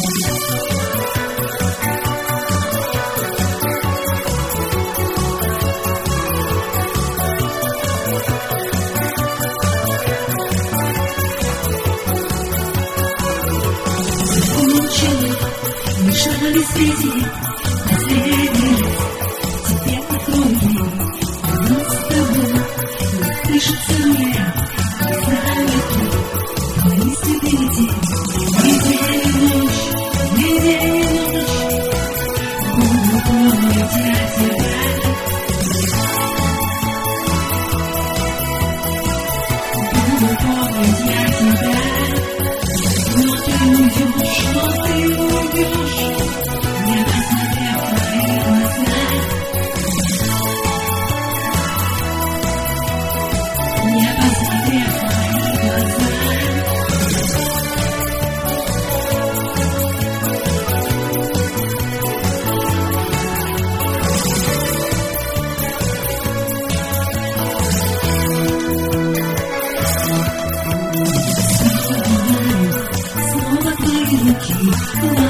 Мешали среди последний раз тебе покрою, но с тобой не слышится мне, заметно мои степени. Ни день, ни ночь, буду помнить я тебя. Буду помнить я тебя. Но ты уйдешь, не посмотрев в мои глаза, не посмотрев в мои глаза. Снова твои руки.